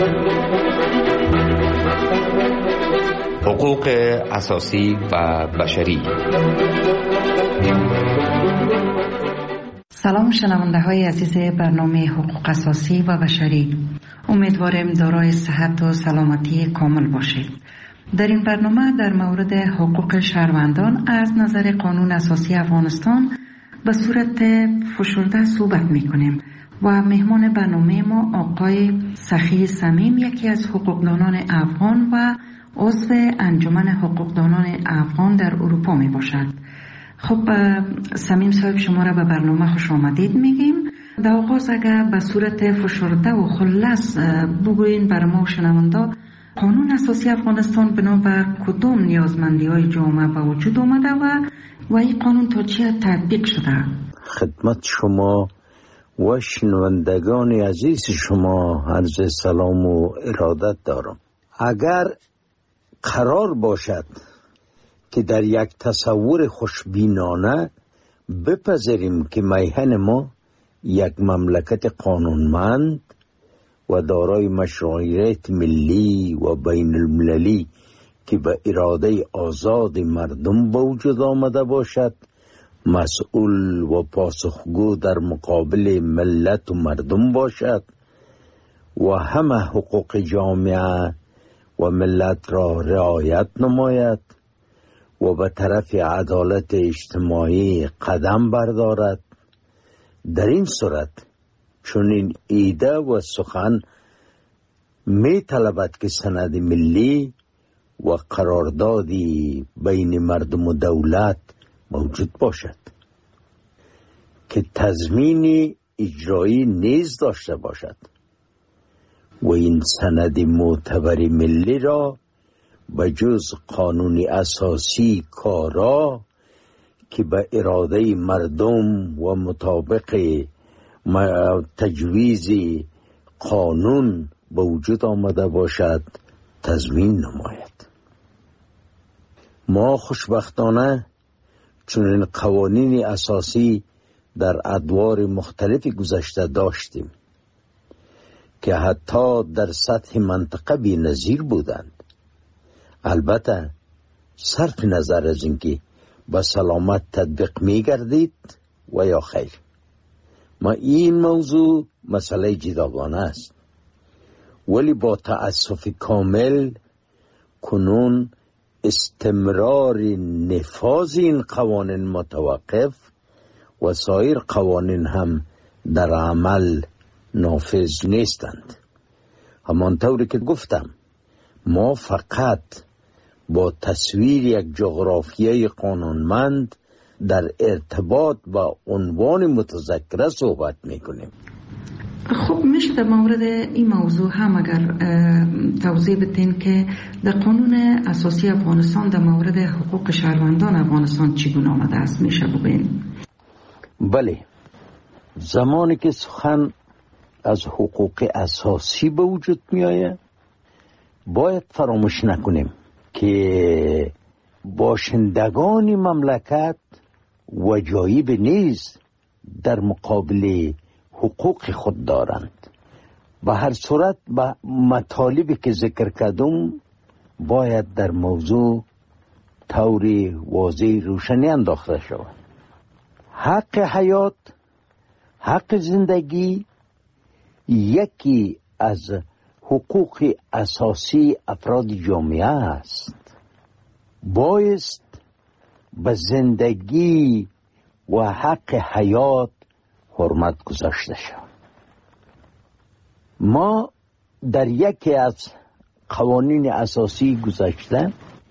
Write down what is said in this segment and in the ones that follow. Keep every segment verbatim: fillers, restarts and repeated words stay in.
حقوق اساسی و بشری. سلام شنونده های عزیز برنامه حقوق اساسی و بشری، امیدوارم دارای صحت و سلامتی کامل باشید. در این برنامه در مورد حقوق شهروندان از نظر قانون اساسی افغانستان به صورت فشرده صحبت میکنیم و مهمان برنامه ما آقای سخی صمیم، یکی از حقوقدانان افغان و عضو انجمن حقوقدانان افغان در اروپا می باشد. خب صمیم صاحب، شما را به برنامه خوش آمدید میگیم. در آغاز اگر به صورت فشرده و خلاص بگوین بر ما شنونده، قانون اساسی افغانستان بنابر کدام نیازمندی های جامعه به وجود آمده و و این قانون تا چه تطبیق شده؟ خدمت شما و شنوندگان عزیز شما عرض سلام و ارادت دارم. اگر قرار باشد که در یک تصور خوشبینانه بپذیریم که میهن ما یک مملکت قانونمند و دارای مشروعیت ملی و بین المللی که به اراده آزاد مردم به وجود آمده باشد، مسئول و پاسخگو در مقابل ملت و مردم باشد و همه حقوق جامعه و ملت را رعایت نماید و به طرف عدالت اجتماعی قدم بردارد، در این صورت چنین ایده و سخن می طلبد که سند ملی و قراردادی بین مردم و دولت موجود باشد که تضمین اجرایی نیز داشته باشد و این سند معتبر ملی را به جز قانون اساسی کارا که به اراده مردم و مطابق تجویز قانون به وجود آمده باشد تضمین نماید. ما خوشبختانه چنین قوانین اساسی در ادوار مختلف گذشته داشتیم که حتی در سطح منطقه بی نظیر بودند. البته صرف نظر از اینکه با سلامت تطبیق می گردید و یا خیر، ما این موضوع مسئله جداگانه است، ولی با تأسف کامل کنون استمرار نفاذ این قوانین متوقف و سایر قوانین هم در عمل نافذ نیستند. همانطوری که گفتم، ما فقط با تصویر یک جغرافیای قانونمند در ارتباط با عنوان متذکره صحبت میکنیم. خب میشه در مورد این موضوع هم اگر توضیح بدین که در قانون اساسی افغانستان در مورد حقوق شهروندان افغانستان چگونه آمده است، میشه بگین؟ بله، زمانی که سخن از حقوق اساسی به وجود می آید باید فراموش نکنیم که باشندگان مملکت وجایب نیز در مقابل حقوق خود دارند. به هر صورت به مطالبی که ذکر کردم باید در موضوع طوری واضح روشنی انداخته شود. حق حیات، حق زندگی یکی از حقوق اساسی افراد جامعه است. بایست به زندگی و حق حیات حرمت گذاشته شود. ما در یکی از قوانین اساسی گذشته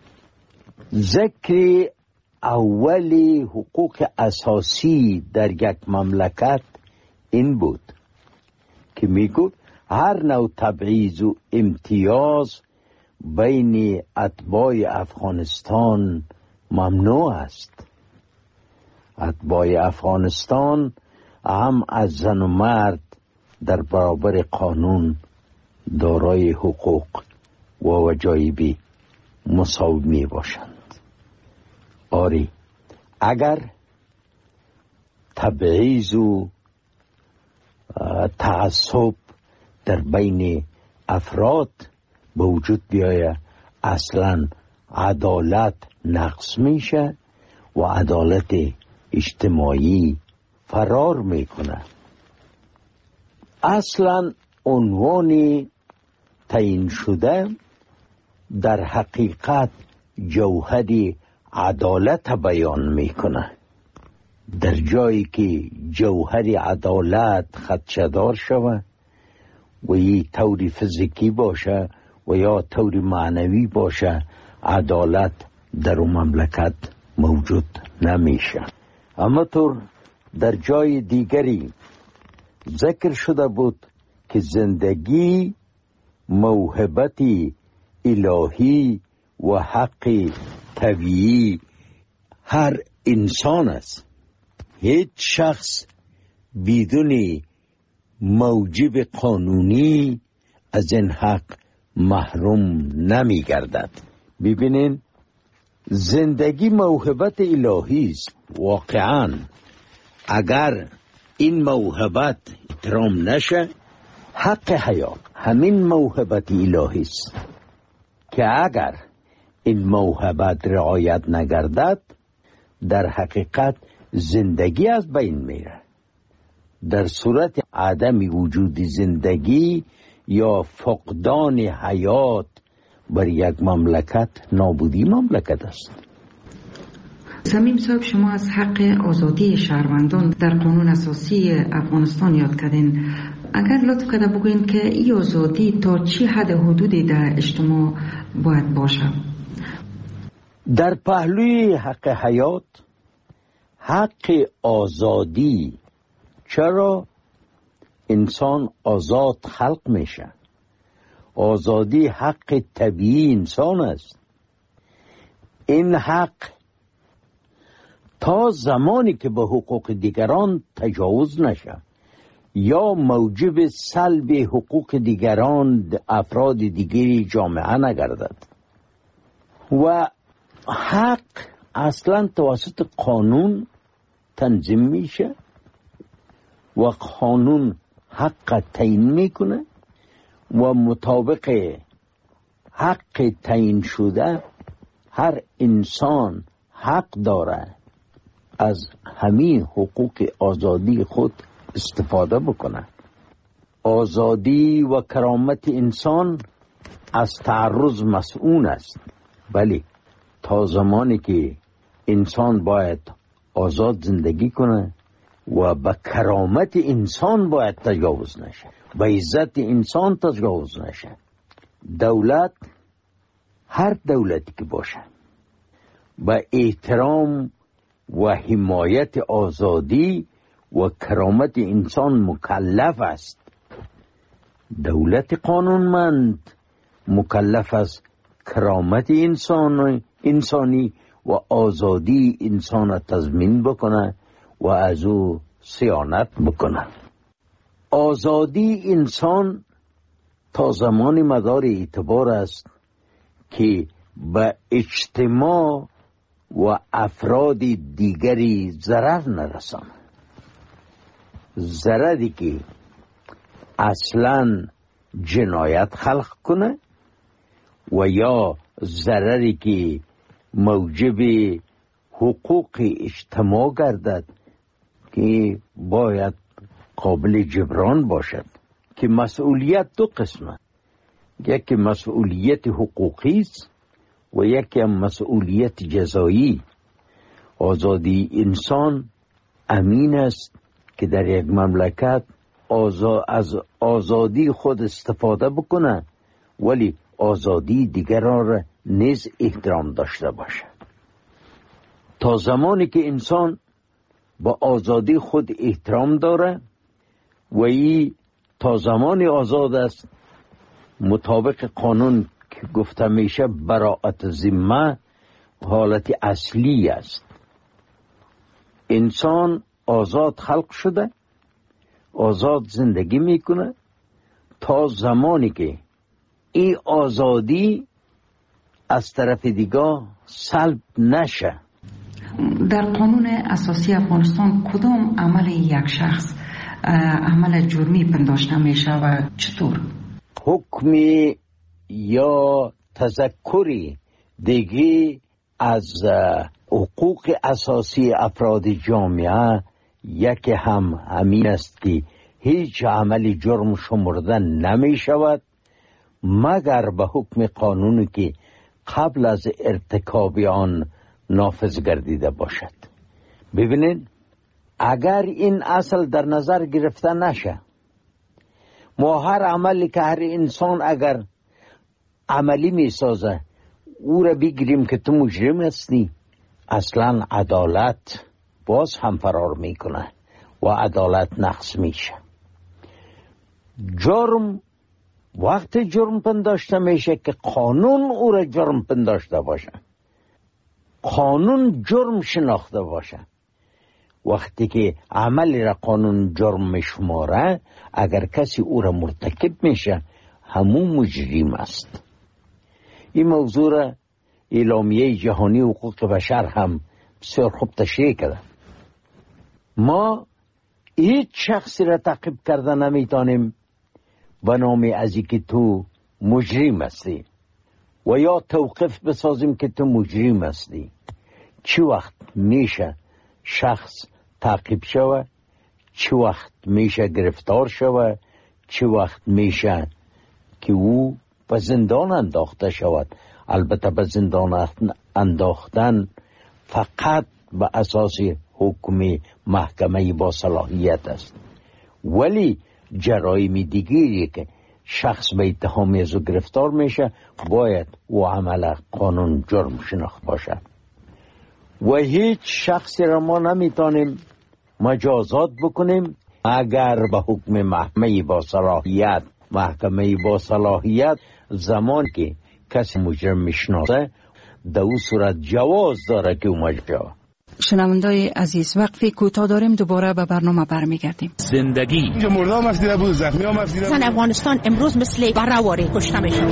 ذکر اولی حقوق اساسی در یک مملکت این بود که میگفت هر نوع تبعیض و امتیاز بین اتباع افغانستان ممنوع است. اتباع افغانستان هم از زن و مرد در برابر قانون دارای حقوق و وجایبی مساوی می باشند. آری، اگر تبعیض و تعصب در بین افراد به وجود بیایه اصلا عدالت نقص میشه و عدالت اجتماعی فرار میکنه. اصلا عنوانی تعیین شده در حقیقت جوهر عدالت بیان میکنه. در جایی که جوهر عدالت خدشه‌دار شود و یه طور فیزیکی باشه و یا طور معنوی باشه، عدالت در اون مملکت موجود نمیشه. اما طور در جای دیگری ذکر شده بود که زندگی موهبتی الهی و حق طبیعی هر انسان است. هیچ شخص بدون موجب قانونی از این حق محروم نمی گردد. ببینین، زندگی موهبت الهی است. واقعا اگر این موهبت احترام نشه، حق حیات همین موهبت الهی است که اگر این موهبت رعایت نگردد، در حقیقت زندگی از بین میره. در صورت عدم وجود زندگی یا فقدان حیات بر یک مملکت، نابودی مملکت است. صمیم صاحب، شما از حق آزادی شهروندان در قانون اساسی افغانستان یاد کردین. اگر لطف کرده بگوین که این آزادی تا چی حد حدودی در اجتماع باید باشه؟ در پهلوی حق حیات، حق آزادی، چرا انسان آزاد خلق میشه. آزادی حق طبیعی انسان است. این حق تا زمانی که به حقوق دیگران تجاوز نشه یا موجب سلب حقوق دیگران افراد دیگری جامعه نگردد. و حق اصلا توسط قانون تنظیم میشه و قانون حق تعیین میکنه و مطابق حق تعیین شده هر انسان حق داره از همین حقوق آزادی خود استفاده بکنه. آزادی و کرامت انسان از تعرض مسئول است، ولی تا زمانی که انسان باید آزاد زندگی کنه و به کرامت انسان باید تجاوز نشه، به عزت انسان تجاوز نشه. دولت، هر دولتی که باشه، به احترام و حمایت آزادی و کرامت انسان مکلف است. دولت قانونمند مکلف است کرامت انسان انسانی و آزادی انسان تضمین بکنه و از او صیانت بکنه. آزادی انسان تا زمان مدار اعتبار است که به اجتماع و افراد دیگری ضرر نرسانه. ضرری که اصلا جنایت خلق کنه و یا ضرری که موجب حقوق اجتماع گردد که باید قابل جبران باشد. که مسئولیت دو قسمه، یکی مسئولیت حقوقی است و یکی مسئولیت جزایی. آزادی انسان امین است که در یک مملکت آزا از آزادی خود استفاده بکنه، ولی آزادی دیگران را نیز احترام داشته باشه. تا زمانی که انسان با آزادی خود احترام داره و ای تا زمانی آزاد است، مطابق قانون که گفته میشه براءت ذمه حالت اصلی است. انسان آزاد خلق شده، آزاد زندگی میکنه تا زمانی که این آزادی از طرف دیگه سلب نشه. در قانون اساسی افغانستان کدام عمل یک شخص عمل جرمی پنداشته میشه و چطور؟ حکمی یا تذکری دیگه از حقوق اساسی افراد جامعه یکی هم همین است که هیچ عملی جرم شمرده نمی شود مگر به حکم قانونی که قبل از ارتکاب آن نافذ گردیده باشد. ببینید اگر این اصل در نظر گرفته نشه، ما هر عملی که هر انسان اگر عملی می سازه او را بگیریم که تو مجرم هستی، اصلا عدالت باز هم فرار میکنه و عدالت نقص میشه. جرم وقت جرم پنداشته میشه که قانون او را جرم پنداشته باشه، قانون جرم شناخته باشه. وقتی که عملی را قانون جرم میشماره، اگر کسی او را مرتکب میشه همون مجرم است. این موضوع را اعلامیه جهانی حقوق بشر هم بسیار خوب تشریح کرده. ما هیچ شخصی را تعقیب کرده نمیتونیم به نام از که تو مجرم هستی و یا توقف بسازیم که تو مجرم هستی. چی وقت میشه شخص تعقیب شوه، چی وقت میشه گرفتار شوه، چی وقت میشه که او به زندان انداخته شود. البته به زندان انداختن فقط به اساس حکم محکمه با صلاحیت است، ولی جرایم دیگری که شخص به اتهام از او گرفتار میشه باید او عمل قانون جرم شناخت باشه و هیچ شخصی را ما نمیتونیم مجازات بکنیم اگر به حکم محکمه با صلاحیت محکمه با صلاحیت زمان که کسی مجرم میشناسه در او صورت جواز داره که او مجرم. شنوندای عزیز وقفی کوتاه داریم، دوباره به برنامه برمیگردیم. زندگی اینجا مرده هم افدیده بود، زخمی هم افدیده بود. افغانستان امروز مثل برهواری کشته میشه.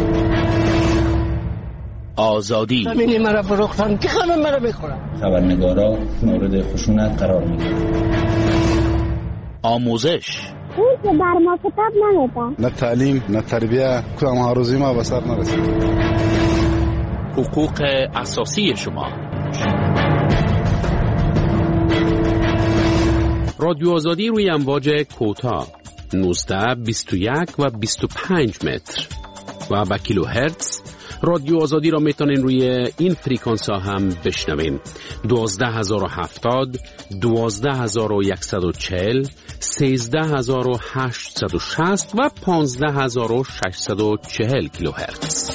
آزادی زمینی مرا فروختن که همه مرا بخورن. خبرنگارا مورد خشونت قرار میگیرن. آموزش اون که بر ما کتاب نمیده، نه تعلیم نه تربیه، کدام هاروزی ما به سر نرسید. حقوق اساسی شما. رادیو آزادی روی امواج کوتاه نوزده، بیست و یک و بیست و پنج متر و با کیلو هرتز. رادیو آزادی را میتونین روی این فریکانس ها هم بشنوین: دوازده هزار و هفتاد، دوازده هزار و صد و چهل، سیزده هزار و هشتصد و شصت و پانزده هزار و ششصد و چهل کیلو هرتز.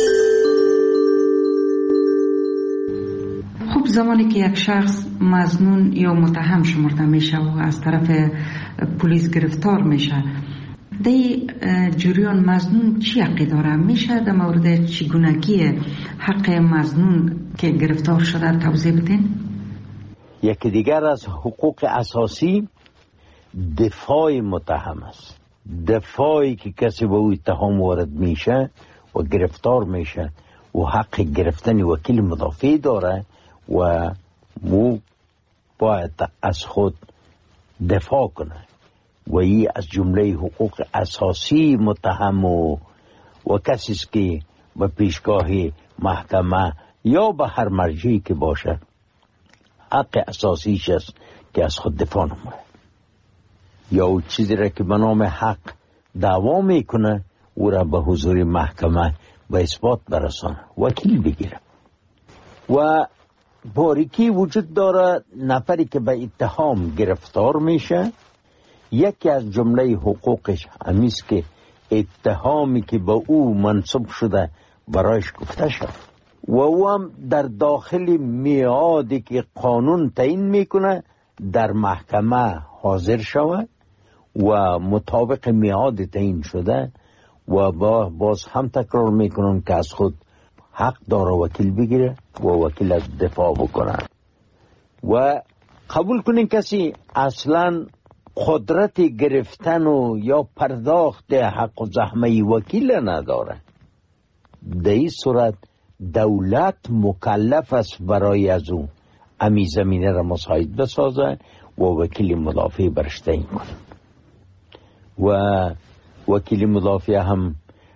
خب زمانی که یک شخص مظنون یا متهم شمرده میشه و از طرف پلیس گرفتار میشه، دی جریان مظنون چی حقی داره؟ میشه در مورد چگونگی حق مظنون که گرفتار شده توضیح بدین؟ یکی دیگر از حقوق اساسی دفاع متهم است. دفاعی که کسی به او اتهام وارد میشه و گرفتار میشه و حق گرفتن وکیل مدافع داره و مو باید از خود دفاع کنه و این از جمله حقوق اساسی متهم و, و کسی است که به پیشگاه محکمه یا به هر مرجعی که باشه حق اساسیش است که از خود دفاع نمونه یا او چیزی را که به نام حق دعوا میکنه او را به حضور محکمه به اثبات برسانه، وکیل بگیره. و باریکی وجود داره نفری که به اتهام گرفتار میشه، یکی از جمله حقوقش همیست که اتهامی که به او منصوب شده برایش گفته شد و او هم در داخل میعادی که قانون تعیین میکنه در محکمه حاضر شود و مطابق میعاد تعیین شده و با باز هم تکرار میکنن که از خود حق داره وکیل بگیره و وکیل از دفاع بکنه. و قبول کنین کسی اصلا قدرت گرفتن و یا پرداخت حق و زحمه وکیل نداره، در این صورت دولت مکلف است برای از اون امی زمینه را مساعد بسازه و وکیل مدافع برش تعیین کنه و وکیل مدافع هم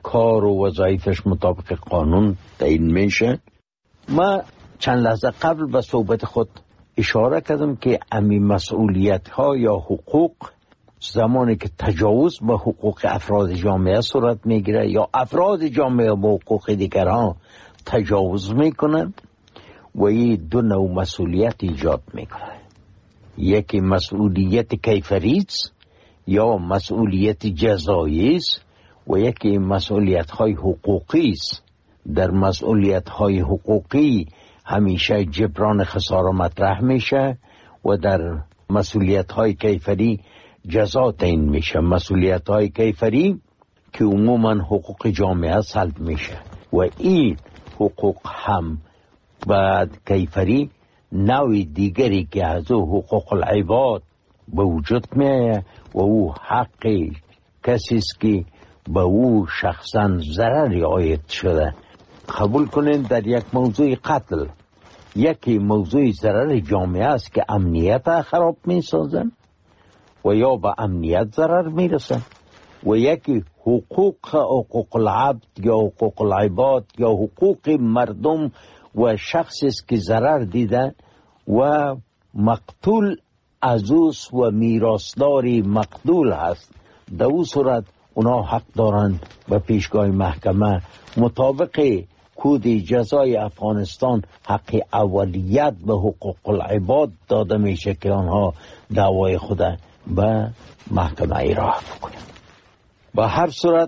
کار و وظایفش مطابق قانون تعیین میشه. ما چند لحظه قبل به صحبت خود اشاره کردم که امی مسئولیت ها یا حقوق زمانی که تجاوز به حقوق افراد جامعه صورت میگیره یا افراد جامعه به حقوق دیگران تجاوز میکنن و این دو نوع مسئولیت ایجاد میکنه. یکی مسئولیت کیفری است یا مسئولیت جزایی است و یکی مسئولیت های حقوقی است. در مسئولیت های حقوقی همیشه جبران خسارة مطرح میشه و در مسئولیت های کیفری جزا تعیین میشه. مسئولیت های کیفری که عموما حقوق جامعه سلب میشه و این حقوق هم بعد کیفری نوع دیگری که از او حقوق العباد به وجود میه و او حق کسی است که به او شخصا ضرری عاید شده. قبول کنین در یک موضوع قتل یکی موضوع ضرر جامعه است که امنیت خراب میسازن و یا به امنیت ضرر میرسن و یکی حقوق حقوق العبد یا حقوق العباد یا حقوق مردم و شخصی است که ضرر دیده و مقتول عزوس و میراثداری مقتول هست. در او صورت اونا حق دارند به پیشگاه محکمه مطابق کود جزای افغانستان حق اولیت به حقوق العباد داده میشه که آنها دعوای خود به محکمه ایراه بکنند. به هر صورت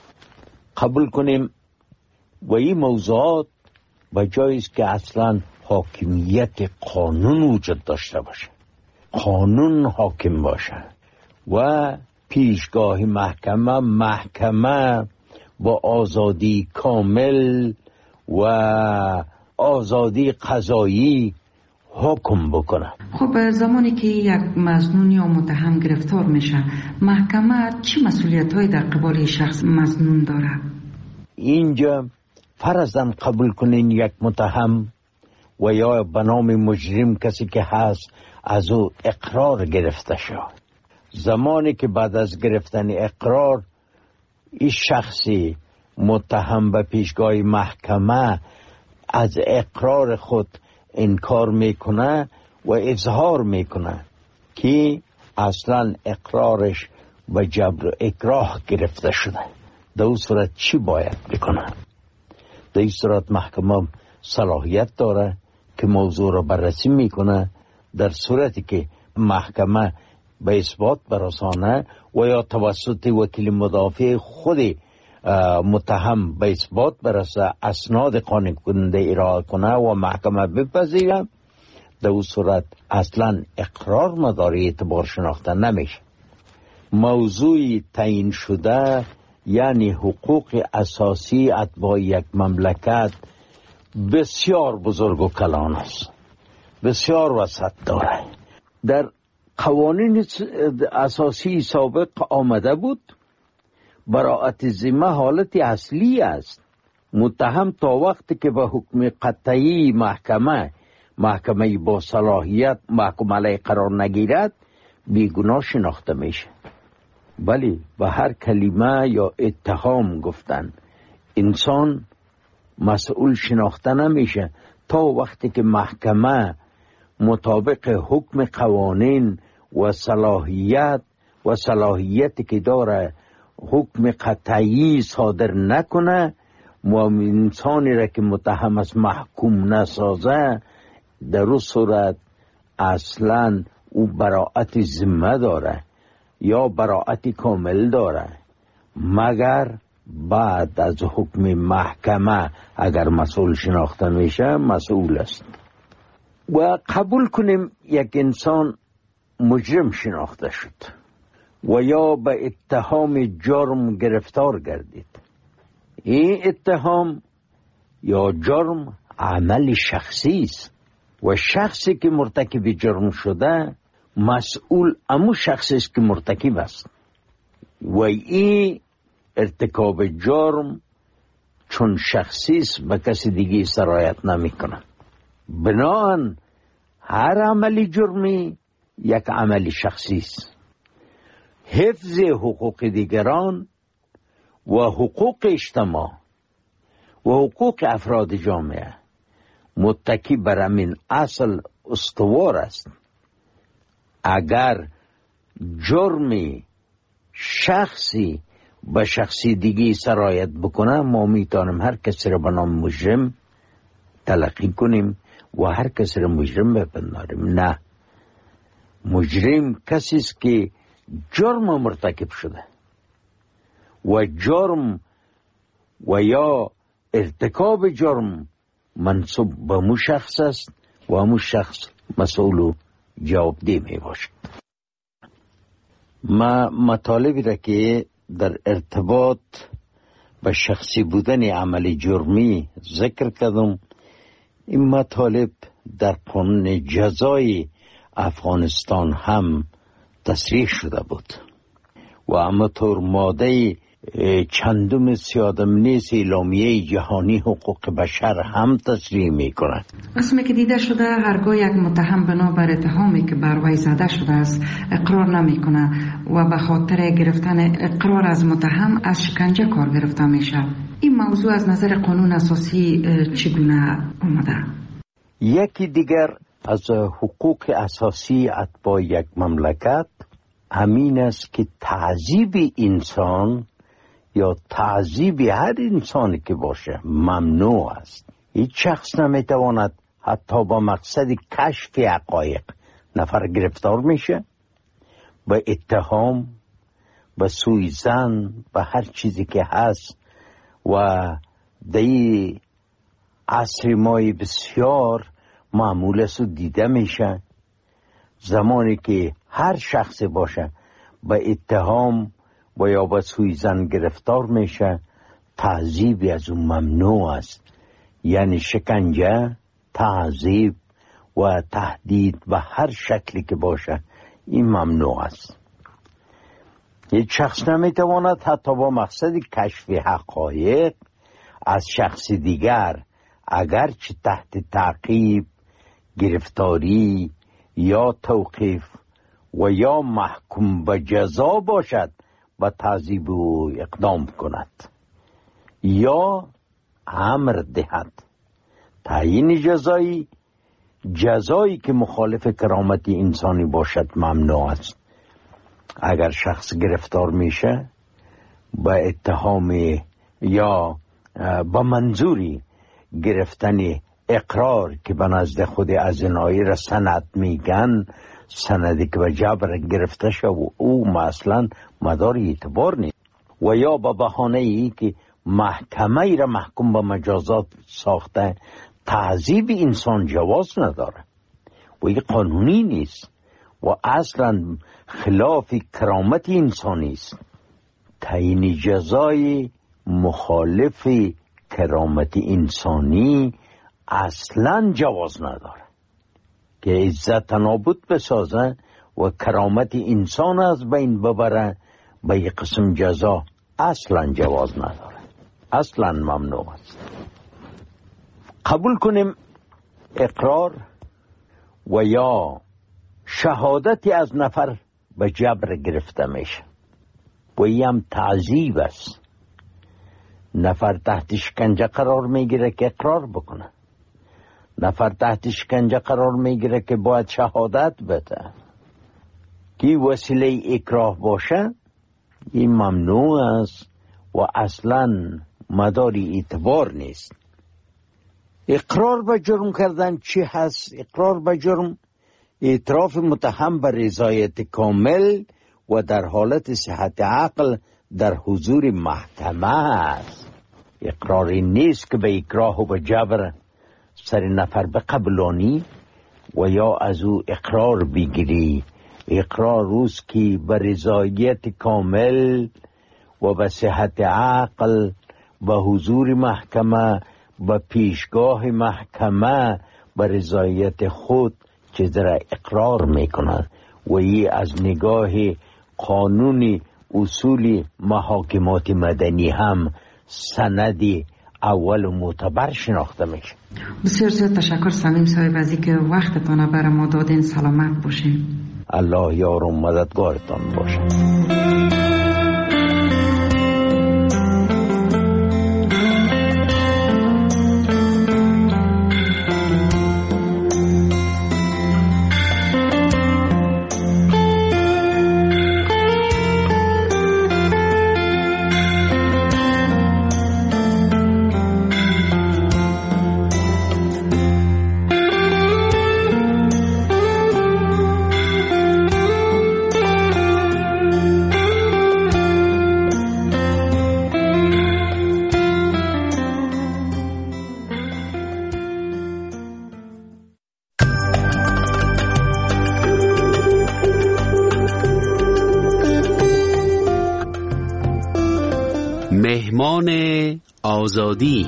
قبول کنیم و این موضوعات به جایی است که اصلا حاکمیت قانون وجود داشته باشه، قانون حاکم باشه و پیشگاه محکمه محکمه با آزادی کامل و آزادی قضایی حکم بکنه. خب زمانی که یک مظنون یا متهم گرفتار میشه محکمه چی مسئولیت‌هایی در قبال شخص مظنون داره؟ اینجا فرضاً قبول کنین یک متهم و یا به نام مجرم کسی که هست از او اقرار گرفته شد. زمانی که بعد از گرفتن اقرار این شخصی متهم به پیشگاه محکمه از اقرار خود انکار میکنه و اظهار میکنه که اصلا اقرارش به جبر و اکراه گرفته شده، در اون صورت چی باید بکنه؟ در این صورت محکمه صلاحیت داره که موضوع را بررسی میکنه. در صورتی که محکمه به اثبات برسانه و یا توسط وکیل مدافع خود متهم به اثبات برسه اسناد قانع کننده ارائه کنه و محکمه بپذیره، در اون صورت اصلا اقرار مداری اعتبار شناخته نمیشه. موضوع تعیین شده یعنی حقوق اساسی اتباع یک مملکت بسیار بزرگ و کلان است، بسیار وسعت داره. در قوانین اساسی سابق آمده بود براءت ذمه حالت اصلی است. متهم تا وقتی که به حکم قطعی محکمه محکمه با صلاحیت محکوم علیه قرار نگیرد بیگناه شناخته میشه. ولی به هر کلمه یا اتهام گفتن انسان مسئول شناخته نمیشه تا وقتی که محکمه مطابق حکم قوانین و صلاحیت و صلاحیتی که داره حکم قطعی صادر نکنه و انسانی را که متهم است محکوم نسازه، در اون صورت اصلا او براءت ذمه داره یا براءت کامل داره، مگر بعد از حکم محکمه اگر مسئول شناخته میشه مسئول است. و قبول کنیم یک انسان مجرم شناخته شد و یا به اتهام جرم گرفتار گردید. این اتهام یا جرم عمل شخصی است و شخصی که مرتکب جرم شده مسئول امو شخصی است که مرتکب است و این ارتکاب جرم چون شخصی است به کسی دیگه سرایت نمی کنه. بناهن هر عملی جرمی یک عملی شخصی است. حفظ حقوق دیگران و حقوق اجتماع و حقوق افراد جامعه متکی بر همین اصل استوار است. اگر جرمی شخصی به شخصی دیگی سرایت بکنه، ما میتونیم هر کسی را به نام مجرم تلقی کنیم و هر کسی را مجرم بپنداریم. نه، مجرم کسی است که جرم مرتکب شده و جرم و یا ارتکاب جرم منصوب به مو شخص است و مو شخص مسئول و جوابدeh می باشد. ما مطالبی را که در ارتباط به شخصی بودن عمل جرمی ذکر کردم، این مطالب در قانون جزای افغانستان هم تصریح شده بود و همانطور ماده چندم سیادم نیست اعلامیه جهانی حقوق بشر هم تصریح می کند. قسمی که دیده شده هرگاه یک متهم بنابر اتهامی که بر وی زده شده است اقرار نمی کنه و به خاطر گرفتن اقرار از متهم از شکنجه کار گرفته میشه. این موضوع از نظر قانون اساسی چگونه اومده؟ یکی دیگر از حقوق اساسی اتباع یک مملکت همین است که تعذیب انسان یا تعذیب هر انسانی که باشه ممنوع است. هیچ شخص نمیتواند حتی با مقصد کشف حقایق نفر گرفتار میشه، به اتهام، به سوءظن، به هر چیزی که هست. و دی عصر مای بسیار معمول است و دیده میشه زمانی که هر شخص باشه به اتهام و یا به سوءظن گرفتار میشه، تعذیب از اون ممنوع است. یعنی شکنجه، تعذیب و تهدید به هر شکلی که باشه این ممنوع است. یک شخص نمیتواند حتی با مقصد کشف حقایق از شخص دیگر اگرچه تحت تعقیب، گرفتاری یا توقیف و یا محکوم به جزا باشد به تعذیب او اقدام کند یا امر دهد. تعیین جزایی جزایی که مخالف کرامت انسانی باشد ممنوع است. اگر شخص گرفتار میشه به اتهام یا با منظوری گرفتن اقرار که به نزد خود ازنایی را سند میگن، سندی که به جبر گرفته شد و او مثلا مدار اعتبار نیست، و یا به بهانه ای که محکمه ای را محکوم به مجازات ساخته، تعذیب انسان جواز نداره و این قانونی نیست و اصلا خلاف کرامت انسانی است. تعیین جزای مخالف کرامت انسانی اصلا جواز نداره که عزت نابود بسازه و کرامت انسان از بین ببره. به یک قسم جزا اصلا جواز نداره، اصلا ممنوع است. قبول کنیم اقرار و یا شهادتی از نفر به جبر گرفته میشه و این هم تعذیب است. نفر تحت شکنجه قرار میگیره که اقرار بکنه، نفر تحت شکنجه قرار میگیره که باید شهادت بده. که وسیله اکراه باشه این ممنوع است و اصلا مداری اعتبار نیست. اقرار به جرم کردن چی هست؟ اقرار به جرم اعتراف متهم به رضایت کامل و در حالت صحت عقل در حضور محکمه است. اقراری نیست که به اکراه و به جبر سر نفر بقبلانی و یا از او اقرار بگیری. اقرار روز که به رضایت کامل و به صحت عقل به حضور محکمه به پیشگاه محکمه به رضایت خود چیز را اقرار میکنند و این از نگاه قانون اصول محاکمات مدنی هم سندی اول و معتبر شناخته میشه. بسیار زیاد تشکر صمیم صاحب از اینکه وقتتان برای ما دادین. سلامت باشین. الله یار و مددگارتان باشه. آزادی.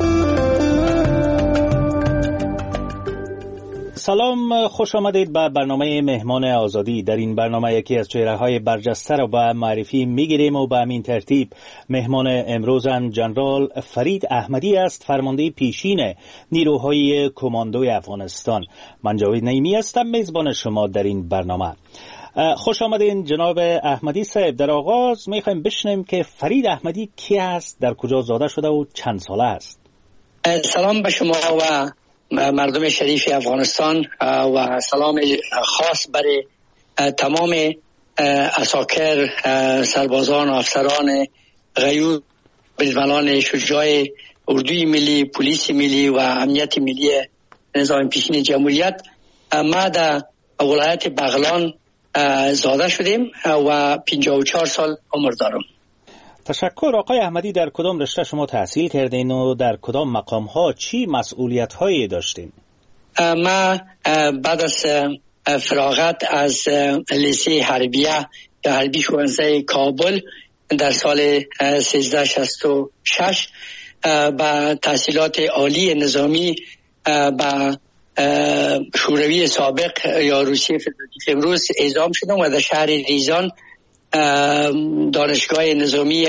سلام، خوش آمدید به برنامه مهمان آزادی. در این برنامه یکی از چهره‌های برجسته را به معرفی می‌گیریم و به همین ترتیب مهمان امروزم جنرال فرید احمدی است، فرمانده پیشین نیروهای کماندوی افغانستان. من جاوید نعیمی هستم، میزبان شما در این برنامه. خوش آمدین جناب احمدی صاحب. در آغاز می‌خوایم بشنویم که فرید احمدی کی است، در کجا زاده شده و چند ساله است؟ سلام به شما و مردم شریف افغانستان و سلام خاص برای تمام عساکر، سربازان و افسران غیور، بزملان شجاع اردوی ملی، پلیس ملی و امنیت ملی نظام پیشین جمهوریت. ما در ولایت بغلان زاده شدیم و پنجاه و چهار سال عمر دارم. تشکر. آقای احمدی، در کدام رشته شما تحصیل کردین و در کدام مقام ها چی مسئولیت هایی داشتین؟ ما بعد از فراغت از لیسه حربیه یا حربی شوانزه کابل در سال سیزده شصت و شش با تحصیلات عالی نظامی با شوروی سابق یا روسیه فدراتیو امروز اعزام شدم و در شهر ریزان دانشگاه نظامی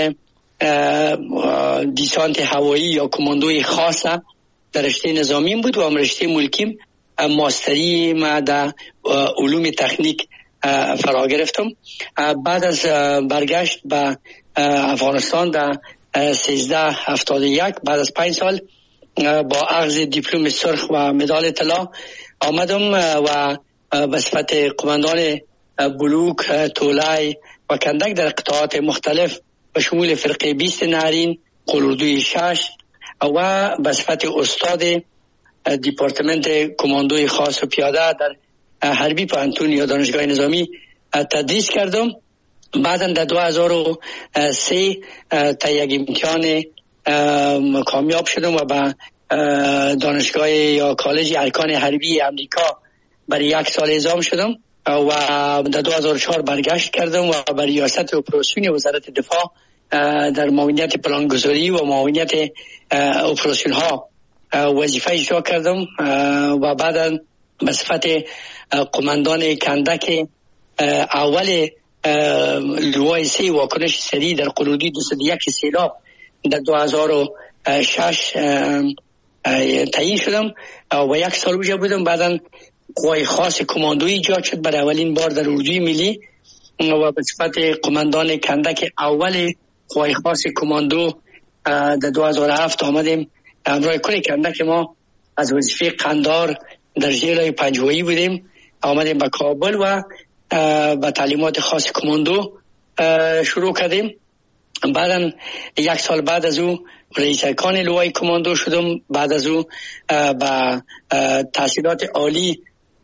دیسانت هوایی یا کماندوی خاصه در رشته نظامی بود و هم رشته ملکیم ماستری ما در علوم تکنیک فرا گرفتم. بعد از برگشت به افغانستان در سیزده هفتاد و یک بعد از پنج سال با اخذ دیپلم سرخ و مدال طلا آمدم و به صفت قماندان بلوک، تولای و کندک در قطاعات مختلف به شمول فرقه بیست نهرین، قلوردوی شش و به صفت استاد دیپارتمنت کماندوی خاص و پیاده در حربی پانتون یا دانشگاه نظامی تدریس کردم. بعدا در دو هزار و سه تا یک امتحان کامیاب شدم و به دانشگاه یا کالج ارکان حربی امریکا برای یک سال اعزام شدم و در دو هزار و چهار برگشت کردم و برای ریاست اپراسیون وزارت دفاع در معاونیت پلانگذاری و معاونیت اپراسیون ها وظیفه اجرا کردم و بعدا به صفت قماندان کندک اول لوای سه واکنش سریع در قلودی دویست و یک سیلاب در دو هزار و شش تعیین شدم و یک سال اونجا بودم. بعدا قوای خاص کماندویی ایجاد شد برای اولین بار در اردوی ملی و به صفت قماندان کندک اول قوای خاص کماندو در دو هزار و هفت آمدیم. همراه کل کندک ما از وظیفه قندار در ژیلای پنجوایی بودیم، آمدیم به کابل و با تعلیمات خاص کماندو شروع کردیم. بعدا یک سال بعد از او رئیس ارکان لوای کماندو شدم. بعد از او با تحصیلات عالی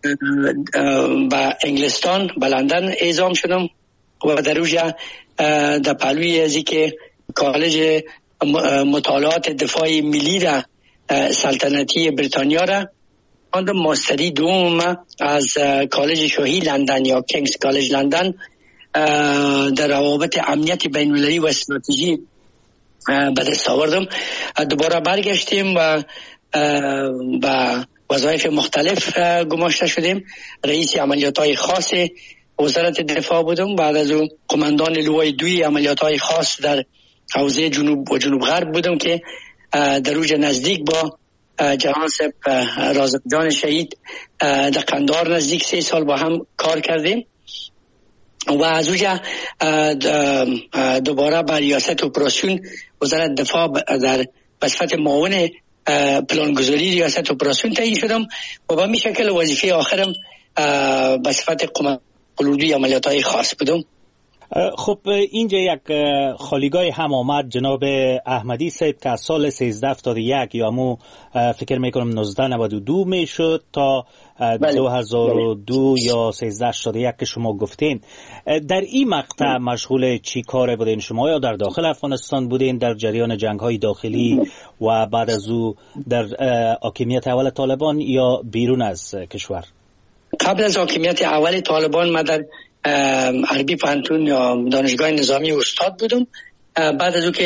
با انگلستان به لندن اعزام شدم و در اوجا در پهلوی ازی که کالج مطالعات دفاع ملی را سلطنتی بریتانیا را خواندم. ماستری دوم از کالج شاهی لندن یا کینگز کالج لندن در روابط امنیت بین‌المللی و استراتژی به دست آوردم. دوباره برگشتیم و با وظایف مختلف گماشته شدیم. رئیس عملیات‌های خاص وزارت دفاع بودم. بعد از اون قماندان لوای دوی عملیات‌های خاص در حوزه جنوب و جنوب غرب بودم که در اوج نزدیک با جهان صاحب رازق جان شهید در قندار نزدیک سه سال با هم کار کردیم و از اوجا دوباره با ریاست اپراسیون وزارت دفاع در بصفت معاون پلانگذاری ریاست اپراسیون تعیین شدم و با می شکل وظیفه آخرم بصفت قلوردوی عملیات‌های خاص بودم. خب اینجا یک خالیگاه هم آمد جناب احمدی صاحب که از سال سیزده هفتاد و یک یا مو فکر میکنم نوزده نود و دو میشد تا بله. دو هزار و دو بله. یا سیزده هشتاد و یک که شما گفتین. در این مقطع مشغول چی کار بودین شما؟ یا در داخل افغانستان بودین در جریان جنگ های داخلی و بعد از او در حاکمیت اول طالبان یا بیرون از کشور؟ قبل از حاکمیت اول طالبان ما در حربی پانتون یا دانشگاه نظامی استاد بودم. بعد از او که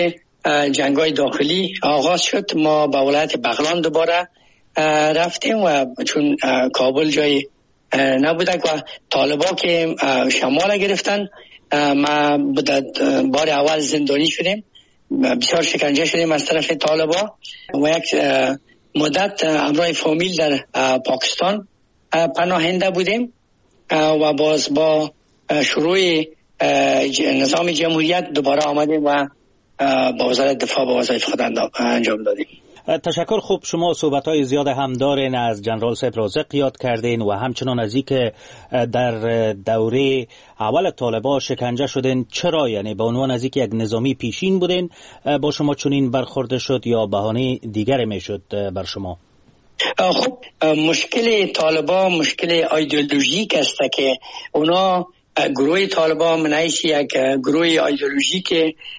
جنگ‌های داخلی آغاز شد، ما به ولایت بغلان دوباره رفتیم و چون کابل جای نبوده و طالبا که شمال گرفتن، ما بار اول زندانی شدیم، بسیار شکنجه شدیم از طرف طالبا و یک مدت همراه فامیل در پاکستان پناهنده بودیم و باز با شروع نظام جمهوریت دوباره آمدیم و با وزارت دفاع با وظایف خود انجام دادیم. تشکر. خوب، شما صحبت‌های زیاد هم دارین، از جنرال صاحب رازق یاد کردین و همچنان از اینکه در دوره اول طالبان شکنجه شدین. چرا؟ یعنی به عنوان از اینکه یک نظامی پیشین بودین با شما چنین برخورد شد یا بهانه دیگر میشد بر شما؟ خب مشکل طالبان مشکل ایدئولوژیک است که اونا گروه طالبان منعیش یک گروه ایدئولوژیک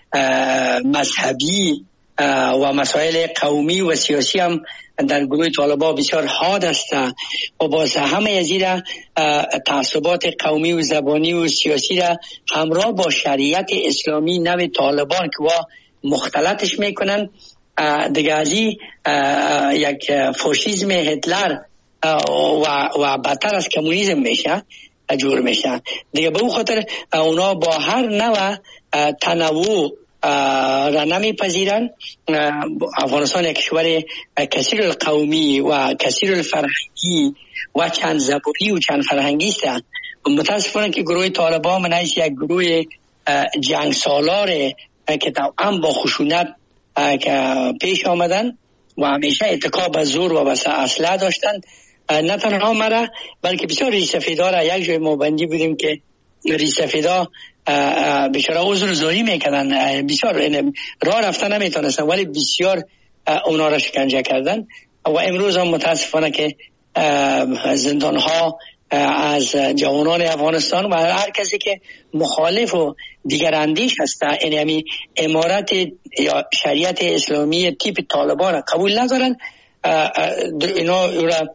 مذهبی و مسائل قومی و سیاسی هم در گروه طالبان بسیار حاد است و باز همه از این تعصبات قومی و زبانی و سیاسی را همراه با شریعت اسلامی نو طالبان که با مختلطش میکنن دیگه از این یک فاشیسم هتلر و, و بدتر از کمونیسم میشه جور میشه دیگه. به اون خاطر اونا با هر نوع تنوع را نمیپذیرن. افغانستان یک کشور کثیر القومی و کثیر الفرهنگی و چند زبانی و چند فرهنگی است. متاسفانه که گروه طالبان منعیش یک گروه جنگ سالاره که توأم با خشونت که پیش آمدن و همیشه اتکا به زور و به اسلحه داشتن. نه تنها مرا بلکه بسیار ریش سفیدا را یک جای موبندی بودیم که ریش سفیدا بیچاره عذر زاری میکردن، بسیار راه رفتن نمیتونستن ولی بسیار اونا را شکنجه کردن و امروز هم متاسفانه که زندان ها از جوانان افغانستان و هر کسی که مخالف و دیگر اندیش هست یعنی امارت یا شریعت اسلامی تیپ طالبان را قبول ندارن، اینا را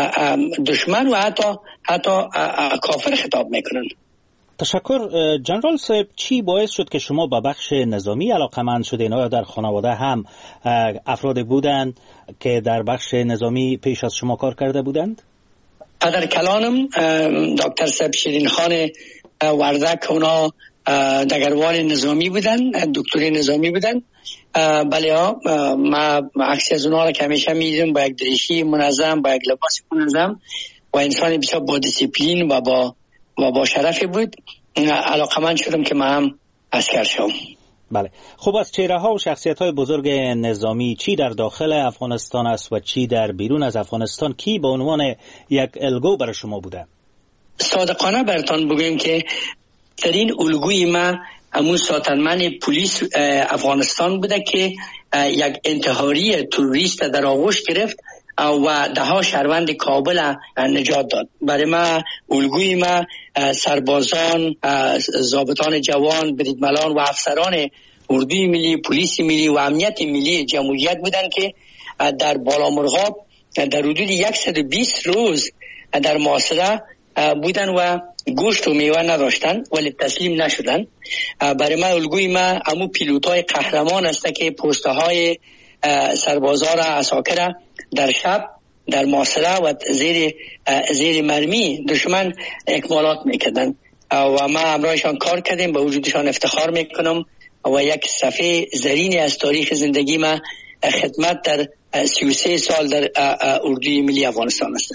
دشمن و حتی حتی کافر خطاب میکنن. تشکر. جنرال صاحب، چی باعث شد که شما به بخش نظامی علاقمند شدین؟ آیا در خانواده هم افراد بودند که در بخش نظامی پیش از شما کار کرده بودند؟ در کلانم دکتر صاحب شیرین خان وردک اونا دگروان نظامی بودن، دکتری نظامی بودن. بله ها، ما عکس از اونا را که همیشه میدیم با یک دریشی منظم، با یک لباس منظم و انسان بسیار با دیسیپلین و با و با شرف بود. علاقمند شدم که من هم عسکر شدم. بله. خب از چهره ها و شخصیت های بزرگ نظامی چی در داخل افغانستان است و چی در بیرون از افغانستان کی به عنوان یک الگو برای شما بوده؟ صادقانه براتون بگویم که در این الگوی ما همون ساتنمن پلیس افغانستان بوده که یک انتحاری تروریست در آغوش گرفت و ده ها شهروند کابل نجات داد. برای ما الگوی ما سربازان، ضابطان جوان، بریدملان و افسران اردوی ملی، پلیس ملی و امنیت ملی جمهوریت بودند که در بالامرغاب در حدود صد و بیست روز در محاصره بودن و گوشت و میوه نداشتن ولی تسلیم نشدن. برای ما الگوی ما همو پیلوتای قهرمان است که پست‌های سربازا را عساکر در شب در محاصره و زیر زیر مرمی دشمن اکمالات میکردن و ما همراهشان کار کردیم، به وجودشان افتخار میکنم و یک صفحه زرینی از تاریخ زندگی ما خدمت در سی و سه سال در اردوی ملی افغانستان است.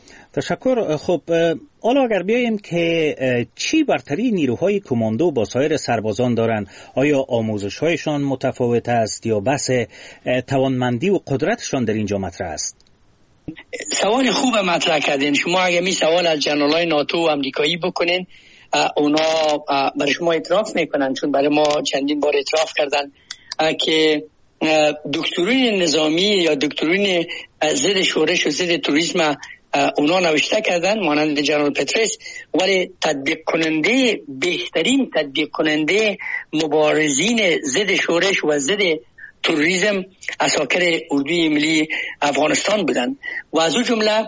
تشکر. خب حالا اگر بیاییم که چی برتری نیروهای کماندو با سایر سربازان دارند؟ آیا آموزش‌هایشان متفاوت است یا بس توانمندی و قدرتشان در اینجا مطرح است؟ سوال خوب مطرح کردین. شما اگه می سوال از جنرالای ناتو و امریکایی بکنین اونا برای شما اعتراف میکنن، چون برای ما چندین بار اعتراف کردن که دکترین نظامی یا دکترین ضد شورش و ضد توریسم اونا نوشته کردن مانند جنرال پترس، ولی تطبیق کننده بهترین تطبیق کننده مبارزین ضد شورش و ضد تروریسم عساکر اردوی ملی افغانستان بودند و از اون جمله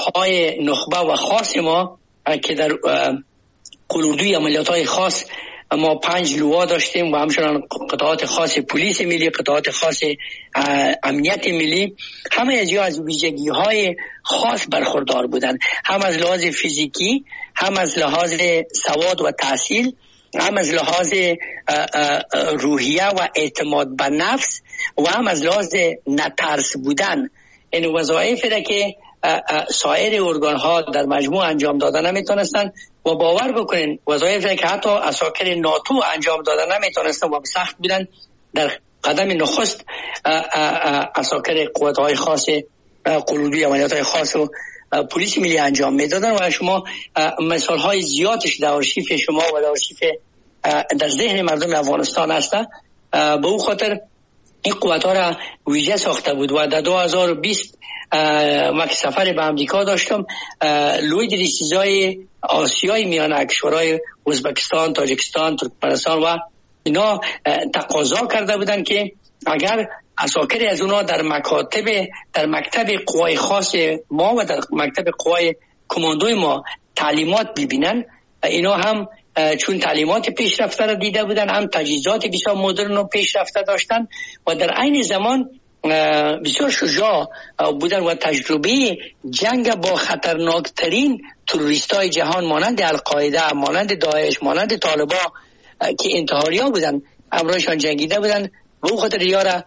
قوت‌های نخبه و خاص ما که در قلوردوی عملیات‌های خاص ما پنج لوا داشتیم و همچنان قطعات خاص پلیس ملی، قطعات خاص امنیت ملی. همه از از ویژگی های خاص برخوردار بودند، هم از لحاظ فیزیکی، هم از لحاظ سواد و تحصیل، هم از لحاظ روحیه و اعتماد به نفس و هم از لحاظ نترس بودن. این وظایفی را که سایر ارگان ها در مجموع انجام دادن نمیتونستن و باور بکنین وظایفی که حتی عساکر ناتو انجام دادن نمیتونستن و سخت بودن، در قدم نخست عساکر قوات های خاص قلوبی، عملیات های خاص و پلیس ملی انجام میدادن و شما مثال های زیادش در آرشیف شما و در آرشیف در ذهن مردم افغانستان هست. به او خاطر این قوات ها را ویژه ساخته بود و در دو هزار و بیست ما که سفر به امریکا داشتم، لوی دریسیزای آسیای میانه کشورهای ازبکستان، تاجیکستان، ترکمنستان و اینا تقاضا کرده بودن که اگر عساکر از اونا در مکاتب در مکتب قوای خاص ما و در مکتب قوای کماندوی ما تعلیمات ببینن، اینا هم چون تعلیمات پیشرفته را دیده بودن، هم تجهیزات بسیار مدرن و پیشرفته داشتن و در عین زمان بسیار شجاع بودن و تجربه جنگ با خطرناکترین تروریست های جهان مانند القاعده، مانند داعش، مانند طالبان که انتحاریا بودن امروزشان جنگیده بودن و او خاطر یارا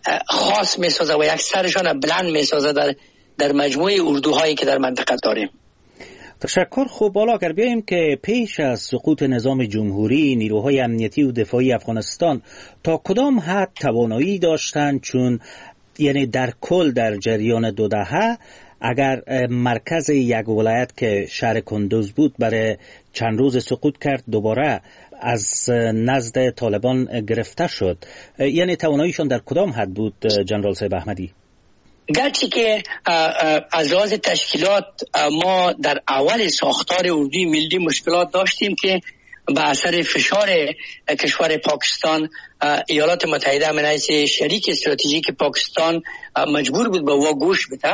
خاص می سازه و یک سرشان بلند می سازه در, در مجموعه اردوهایی که در منطقه داریم. تشکر. خوب، بالا اگر بیاییم که پیش از سقوط نظام جمهوری نیروهای امنیتی و دفاعی افغانستان تا کدام حد توانایی داشتند، چون یعنی در کل در جریان دو دهه اگر مرکز یک ولایت که شهر کندوز بود برای چند روز سقوط کرد دوباره از نزد طالبان گرفته شد، یعنی تواناییشان در کدام حد بود جنرال صاحب احمدی؟ گرچه که از لحاظ تشکیلات ما در اول ساختار اردوی ملی مشکلات داشتیم که به اثر فشار کشور پاکستان، ایالات متحده من حیث شریک استراتژیک پاکستان مجبور بود به وا گوش بده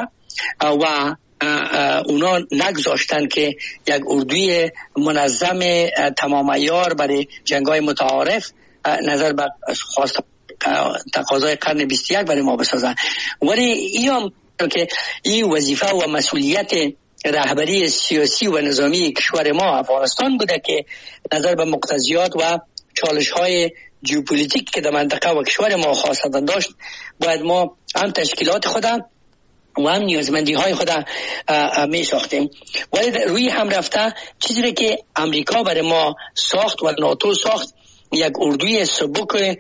و اونا نگذاشتن که یک اردوی منظم تمام عیار برای جنگ‌های متعارف نظر به خواست تقاضای قرن بیست و یک برای ما بسازن. ولی این که این وظیفه و مسئولیت رهبری سیاسی و نظامی کشور ما افغانستان بوده که نظر به مقتضیات و چالش‌های ژئوپلیتیک که در منطقه و کشور ما خاصتا داشت، باید ما هم تشکیلات خودم و هم نیازمندی های خود می ساختیم. ولی روی هم رفته چیزی که امریکا برای ما ساخت و ناتو ساخت، یک اردوی سبک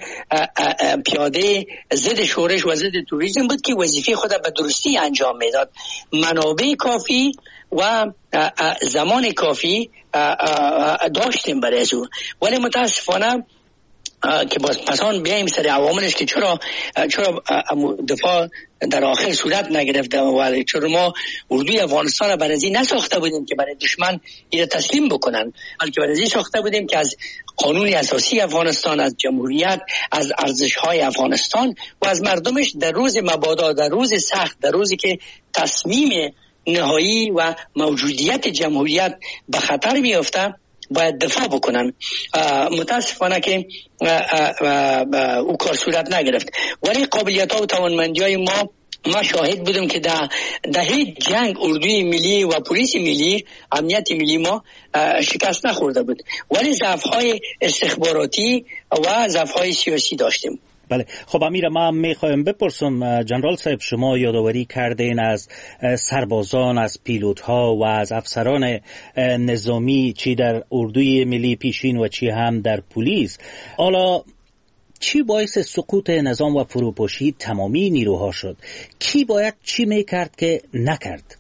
پیاده ضد شورش و ضد توریسم بود که وظیفه خود به درستی انجام میداد، منابع کافی و زمان کافی داشتیم برای از او. ولی متاسفانه که باز پسان بیاییم سر عواملش که چرا چرا دفاع در آخر صورت نگرفته و چرا ما اردوی افغانستان برای ازی نساخته بودیم که برای دشمن این تسلیم بکنن، بلکه برای ازی ساخته بودیم که از قانون اساسی افغانستان، از جمهوریت، از ارزش‌های افغانستان و از مردمش در روز مبادا، در روز سخت، در روزی که تصمیم نهایی و موجودیت جمهوریت به خطر میافته باید دفاع بکنن. متاسفانه که او کار صورت نگرفت. ولی قابلیت ها و توانمندی های ما ما شاهد بودم که در دهه جنگ اردوی ملی و پلیس ملی، امنیت ملی ما شکست نخورده بود، ولی ضعف های استخباراتی و ضعف های سیاسی داشتیم. بله. خب امیر، ما میخوایم بپرسم جنرال صاحب، شما یادآوری کردین از سربازان، از پیلوت ها و از افسران نظامی، چی در اردوی ملی پیشین و چی هم در پلیس. حالا چی باعث سقوط نظام و فروپاشی تمامی نیروها شد؟ کی باید چی میکرد که نکرد؟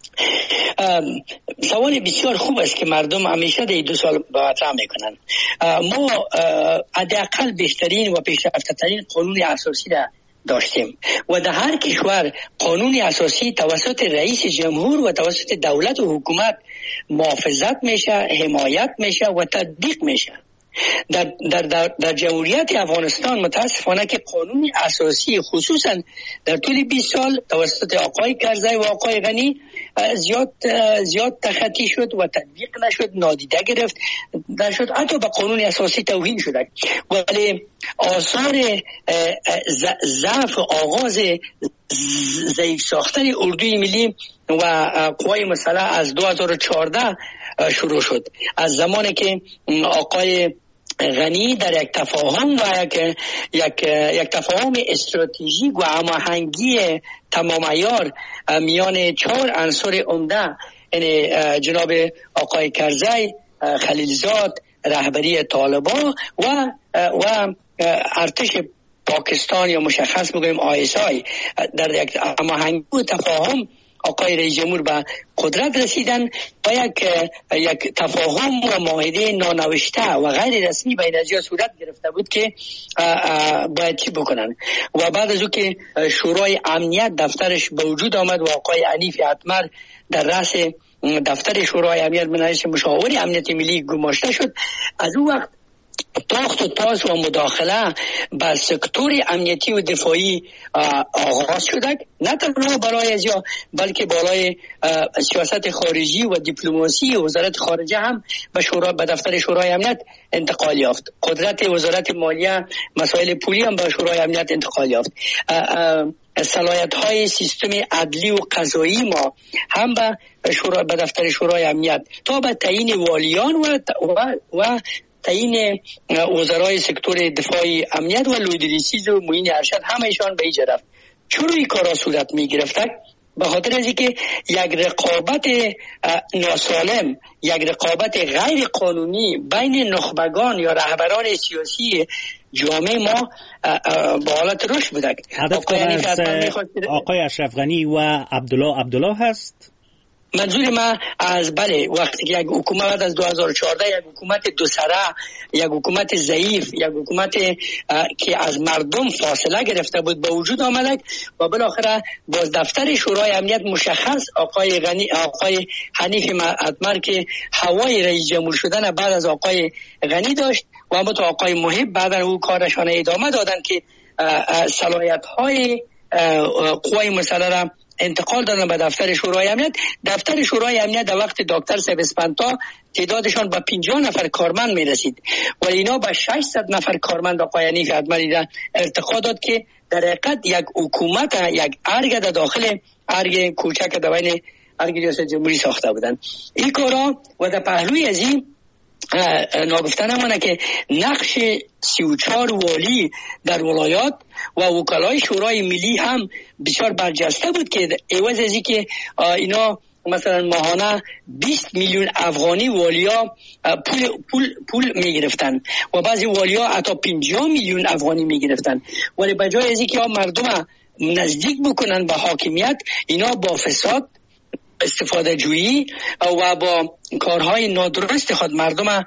سوال بسیار خوب است که مردم همیشه در دو سال مطرح میکنن. ما حداقل بهترین و پیشرفته ترین قانون اساسی را داشتیم و در هر کشور قانون اساسی توسط رئیس جمهور و توسط دولت و حکومت محافظت میشه، حمایت میشه و تطبیق میشه. در, در, در, در جمهوریت افغانستان متاسفانه که قانون اساسی خصوصا در طول بیست سال توسط آقای کرزی و آقای غنی زیاد زیاد تخطی شد و تطبیق نشد، نادیده گرفت نشد، حتی به قانون اساسی توهین شد. ولی آثار ضعف آغاز ضعیف ساختن اردوی ملی و قوای مسلح از دو هزار و چهارده شروع شد، از زمانی که آقای غنی در یک تفاهم و یک یک یک تفاهم استراتژیک و هماهنگی تمام عیار میان چهار عنصر عمده، یعنی جناب آقای کرزی، خلیلزاد، رهبری طالبان و و ارتش پاکستان یا مشخص بگویم آی اس آی، در یک هماهنگی و تفاهم آقای رئیس جمهور به قدرت رسیدن و یک یک تفاهم و معاهده نانوشته و غیر رسمی بین ازیا صورت گرفته بود که باید چی بکنن. و بعد از او که شورای امنیت دفترش به وجود آمد و آقای حنیف اتمر در رأس دفتر شورای امنیت منعش مشاور امنیت ملی گماشته شد، از اون وقت تاخت و تاز و مداخله به سکتور امنیتی و دفاعی آغاز شده، نه تنها برای ازیا بلکه برای سیاست خارجی و دیپلماسی وزارت خارجه هم به شورا به دفتر شورای امنیت انتقال یافت. قدرت وزارت مالیه مسائل پولی هم به شورای امنیت انتقال یافت. صلاحیت های سیستم عدلی و قضایی ما هم به شورا به دفتر شورای امنیت تا به تعیین والیان و و, و تعیین وزرای سکتور دفاعی امنیت و لودریسیز و معین ارشد همهشان به ایجا رفت. چرا این کارا صورت می گرفت؟ به خاطر از اینکه یک رقابت ناسالم، یک رقابت غیر قانونی بین نخبگان یا رهبران سیاسی جامعه ما با حالت رشد بوده. آقای اشرف غنی و عبدالله عبدالله هست. منظور ما از بله وقتی که یک حکومت بعد از دو هزار و چهارده یک حکومت دو سره، یک حکومت ضعیف، یک حکومت که از مردم فاصله گرفته بود به وجود آمد و بالاخره باز دفتر شورای امنیت مشخص آقای غنی آقای حنیف اتمر که هوای رئیس جمهور شدن بعد از آقای غنی داشت و اما تو آقای محب بعد از او کارشان ادامه دادن که صلاحیت های قوای مسلح را انتقال دادن به دفتر شورای امنیت. دفتر شورای امنیت در وقت دکتر سبسپنتا تعدادشان به پنجاه نفر کارمند می رسید و اینا به ششصد نفر کارمند آقای حنیف اتمری را ارتقا داد که در حقیقت یک حکومت، یک ارگ در داخل ارگ کوچک در بین ارگ ریاست جمهوری ساخته بودند. این کارا و در پهلوی از این ناگفته نمانه که نقش سی و چهار والی در ولایات و وکلای شورای ملی هم بسیار برجسته بود که عوض از اینکه اینا مثلا ماهانه بیست میلیون افغانی والیا پول پول پول میگرفتن و بعضی والیا حتی پنجاه میلیون افغانی میگرفتن، ولی بجای از اینکه مردم نزدیک بکنن به حاکمیت، اینا با فساد، استفاده جویی و با کارهای نادرست خود مردم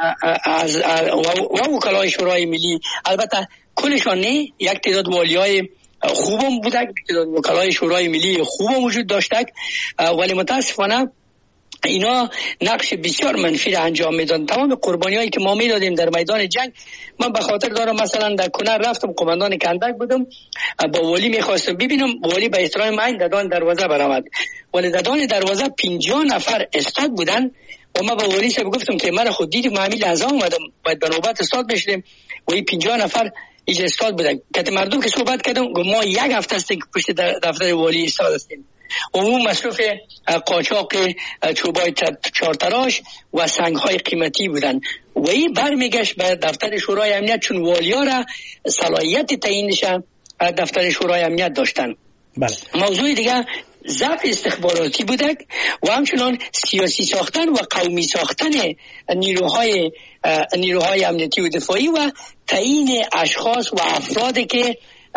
از و وکلای شورای ملی، البته کلشان نه، یک تعداد والیای خوبم بوده، یک تعداد وکلای شورای ملی خوبم وجود داشته، ولی متاسفانه اینا نقش بسیار منفی را انجام میدن. تمام قربانی هایی که ما میدادیم در میدان جنگ، من به خاطر دارم مثلا در کنر رفتم، قماندان کندک بودم، با والی میخواستم ببینم، والی به احترام من ددان دروازه برآمد، ولی ددان دروازه پنجاه نفر استاد بودن و ما با والی صاحب گفتم که من خود دیدم ما همین لحظه اومدم باید به نوبت استاد بشیم و این پنجاه نفر ایج استاد بودن. که مردم که صحبت کردم گفت ما یک هفته است که پشت دفتر والی استاد هستیم. عموم مصرف قاچاق چوبای چارتراش و سنگ‌های قیمتی بودن و این برمیگشت به دفتر شورای امنیت، چون والیا را صلاحیت تعیینش دفتر شورای امنیت داشتن. بله. موضوع دیگه ضعف استخباراتی بوده و همچنان سیاسی ساختن و قومی ساختن نیروهای نیروهای امنیتی و دفاعی و تعیین اشخاص و افرادی که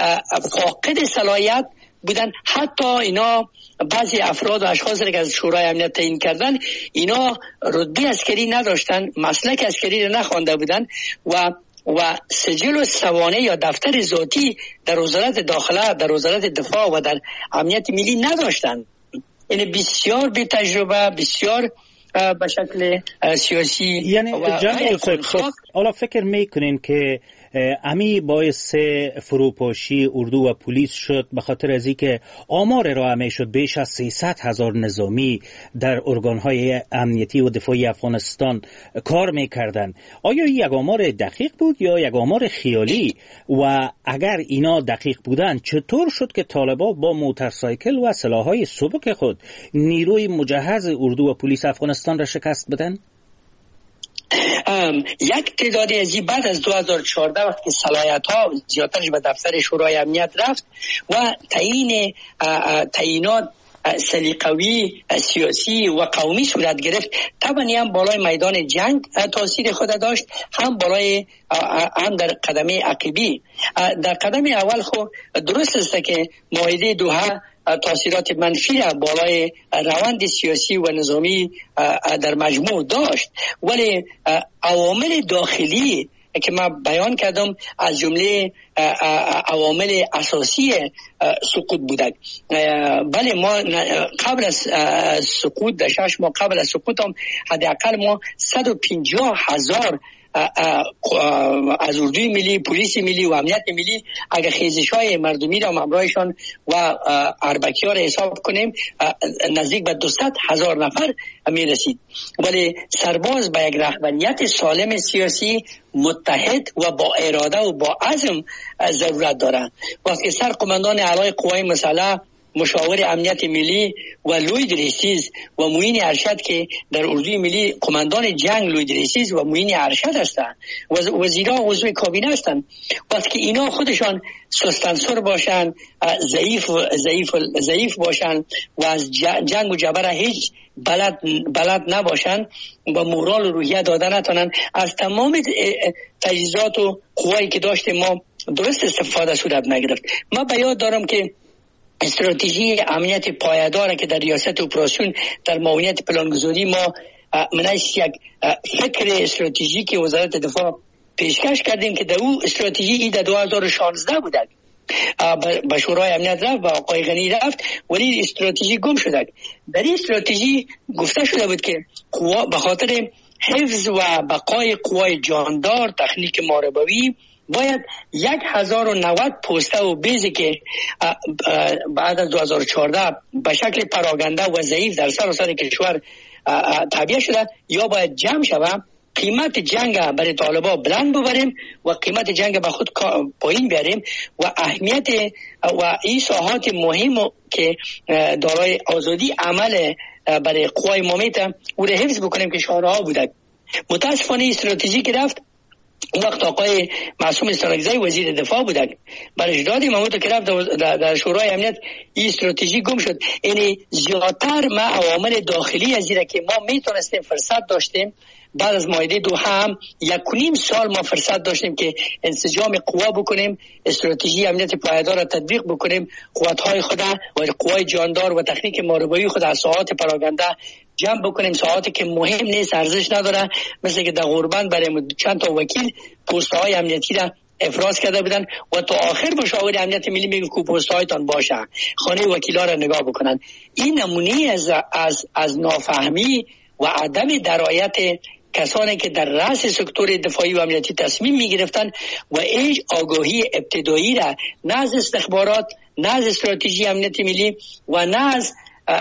فاقد صلاحیت بودن. حتی اینا بعضی افراد و اشخاص را که از شورای امنیت تعیین کردن، اینا رتبه عسکری نداشتن، مسلک عسکری را نخوانده بودن و و سجل و سوانه یا دفتر ذاتی در وزارت داخله، در وزارت دفاع و در امنیت ملی نداشتن. یعنی بسیار بی تجربه، بسیار به شکل سیاسی. یعنی جناب حالا فکر میکنین که امی باعث فروپاشی اردو و پلیس شد به خاطر از اینکه آمار ارائه شد بیش از سیصد هزار نظامی در ارگان‌های امنیتی و دفاعی افغانستان کار می‌کردند. آیا یک آمار دقیق بود یا یک آمار خیالی؟ و اگر اینا دقیق بودند چطور شد که طالبان با موتورسایکل و سلاح‌های سبک خود نیروی مجهز اردو و پلیس افغانستان را شکست بدن؟ یک تعدادی از این بعد از دو هزار و چهارده وقتی صلاحیت ها زیادترش به دفتر شورای امنیت رفت و تعیین تعیینات سلیقوی سیاسی و قومی صورت گرفت، طبعا هم بالای میدان جنگ تاثیر خود داشت، هم بالای هم در قدم عقبی. در قدم اول خو درست است که معاهده دوحه تاثیرات منفی را بالای روند سیاسی و نظامی در مجموع داشت، ولی عوامل داخلی که من بیان کردم از جمله عوامل اساسی سقوط بودند. بله ما قبل از سقوط در شش ماه قبل از سقوط هم حداقل ما صد و پنجاه هزار از اردوی ملی، پلیس ملی و امنیت ملی اگر خیزش‌های مردمی را همراهشان و اربکی ها را حساب کنیم نزدیک به دویست هزار نفر می رسید. ولی سرباز با یک رهبریت سالم سیاسی متحد و با اراده و با عزم ضرورت دارند. وقتی سرقماندان اعلی قوای مسلح، مشاور امنیت ملی و لوید ریسیز و معین ارشد که در اردوی ملی قماندان جنگ لوید ریسیز و معین ارشد هستند، وزیران عضو کابینه هستند، وقتی اینا خودشان سستنسر باشند، ضعیف ضعیف ضعیف باشند و از جنگ و جبر هیچ بلد بلد نباشند و مورال و روحیه داده نتونن، از تمام تجهیزات و قوایی که داشتیم ما درست استفاده صورت نگرفت. ما به یاد دارم که استراتژی امنیت پایدار که در ریاست اپراسیون در معاونیت پلانگذاری ما منش یک فکر استراتژی که وزارت دفاع پیشکش کردیم که در او استراتژی ای در دو هزار و شانزده بوده به شورای امنیت رفت و آقای غنی رفت ولی استراتژی گم شده. در این استراتژی گفته شده بود که قوا به خاطر حفظ و بقای قوای جاندار تخنیک محاربوی باید یک هزار و نود پوسته و بیزی که بعد از دو هزار و چهارده به شکل پراگنده و ضعیف در سراسر کشور تعبیه شده یا باید جمع شود، قیمت جنگ برای طالبان بلند ببریم و قیمت جنگ به خود پایین بیاریم و اهمیت و این ساحات مهم که دارای آزادی عمل برای قوای ممیت او را حفظ بکنیم که شعارها بوده. متاسفانه استراتژی که رفت وقت آقای معصوم استانکزی وزیر دفاع بودن برای اجرای ماموت که رفت در شورای امنیت این استراتژی گم شد. یعنی زیادتر ما عوامل داخلی از اینه که ما میتونستیم فرصت داشتیم بعد از معاهده دوحه هم یک و نیم سال ما فرصت داشتیم که انسجام قوا بکنیم، استراتژی امنیت پایدار را تطبیق بکنیم، قوت‌های خود و قوای جاندار و تکنیک محاربه‌ای خود از ساحات پراگنده جمع بکنیم، ساحاتی که مهم نیست ارزش نداره، مثل که در غربند برای چند تا وکیل پست‌های امنیتی را افراز کرده بودن و تا آخر مشاور امنیت ملی میگه که پست‌هایتان باشه، خانه وکیلا را نگاه بکنن. این نمونه از از از نافهمی و عدم درایت کسانی که در رأس سکتور دفاعی و امنیتی تصمیم می گرفتن و هیچ آگاهی ابتدایی را نه از استخبارات، نه از استراتژی امنیت ملی و نه از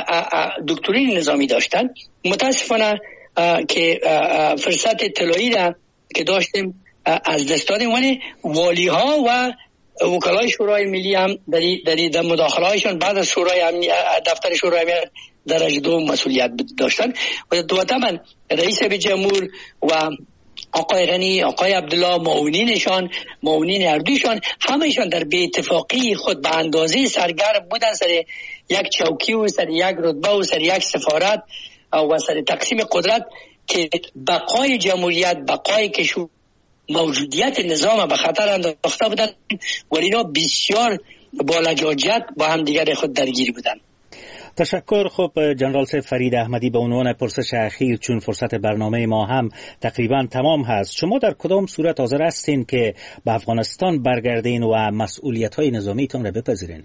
دکترین نظامی داشتن. متاسفانه که فرصت طلایی را که داشتیم از دست دادیم، ولی والی ها و وکلای شورای ملی هم در در مداخله هایشان بعد از شورای دفتر شورای امنیت درجه دو مسئولیت داشتن و دوتا من رئیس جمهور و آقای غنی، آقای عبدالله، معاونینشان، معاونین اردویشان همهشان در بی اتفاقی خود به اندازه سرگرم بودن سر یک چوکی و سر یک رتبه و سر یک سفارت و سر تقسیم قدرت که بقای جمهوریت، بقای کشور، موجودیت نظام به خطر انداخته بودن و اینا بسیار با لجاجت با هم دیگر خود درگیر بودن. تشکر. خب جنرال سید فرید احمدی، به عنوان پرسش اخیر چون فرصت برنامه ما هم تقریبا تمام هست، شما در کدام صورت حاضر هستین که به افغانستان برگردین و مسئولیت‌های نظامیتان را بپذیرین؟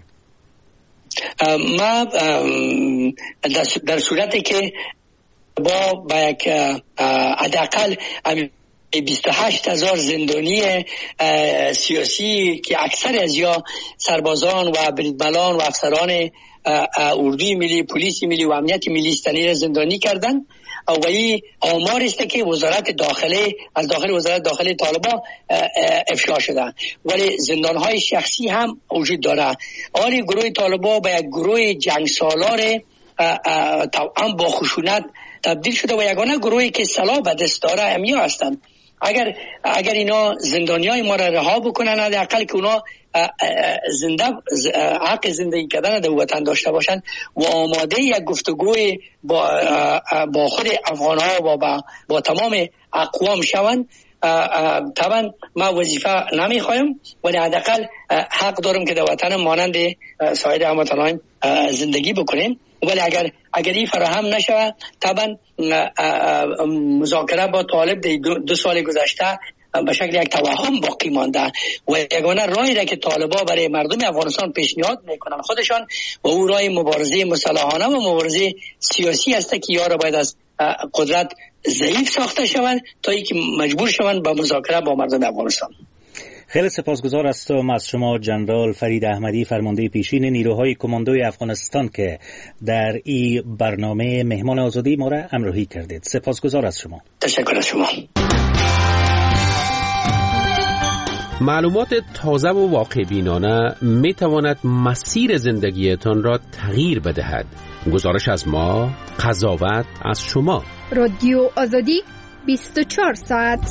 ما در صورتی که با با یک حداقل بیست و هشت هزار زندانی سیاسی که اکثر از یا سربازان و بریدملان و افسران اردوی ملی، پلیس ملی و امنیت ملی استانی را زندانی کردن و این آمار است که وزارت داخله از داخل وزارت داخله طالبان افشا شده. ولی زندانهای شخصی هم وجود داره. آن گروه طالبان به یک گروه جنگ سالار توأم با خشونت تبدیل شده و یگانه گروهی که سلاح به دست داره همیا هستند. اگر اگر اینا زندانیای ما را رها بکنن، حداقل که اونا زنده حق زندگی کردن در وطن داشته باشند و آماده یک گفتگوی با با خود افغان ها و با, با تمام اقوام شوند، طبعا ما وظیفه نمیخوایم ولی حداقل حق دارم که در وطن مانند سایر هموطنان زندگی بکنیم. ولی اگر اگر این فراهم نشود، طبعا مذاکره با طالب دو, دو سال گذشته به شکل یک توهم باقی مانده و یگانه راهی را که طالبان برای مردم افغانستان پیشنهاد میکنن خودشان و او راه مبارزه مسلحانه و مبارزه سیاسی است که یا را باید از قدرت ضعیف ساخته شوند تا اینکه مجبور شوند به مذاکره با مردم افغانستان. خیلی سپاسگزار هستم از شما جنرال فرید احمدی، فرمانده پیشین نیروهای کماندوی افغانستان که در این برنامه مهمان آزادی ما را همراهی کردید. سپاسگزار از شما. تشکر از شما. معلومات تازه و واقع بینانه می تواند مسیر زندگیتان را تغییر بدهد. گزارش از ما، قضاوت از شما. رادیو آزادی بیست و چهار ساعت.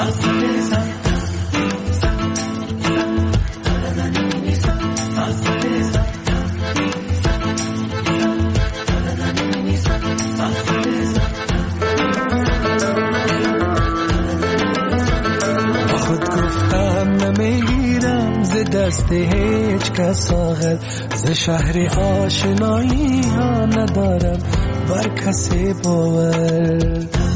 دست هیچ کس آخر ز شهر آشنایی ها ندارم بر کسی باور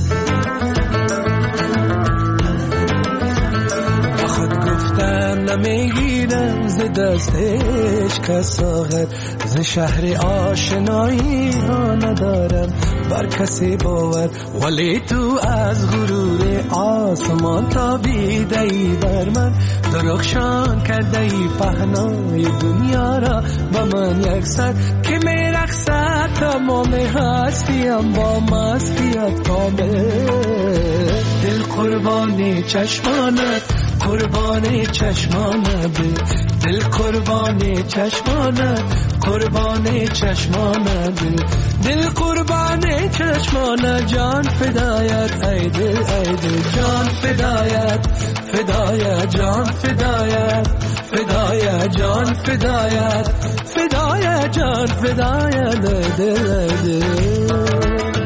خود گفتم نمیگیرم ز دست هیچ کس آخر ز شهر آشنایی ها ندارم بر کسی باور ولی تو از غرور آسمان تابیده ای بر من درخشان کرده ای پهنای دنیا را با من یک سر که می رقصد تمام هستیم با مستیت کامل دل قربانی چشمانت قربانی چشمانت دل قربانی چشمانت قربانی چشمانت دل قربانی چشمانت جان فدایت ای دل ای دل جان فدایت فدایت جان فدایت فدایت جان فدایت فدایت جان فدایت دل ای دل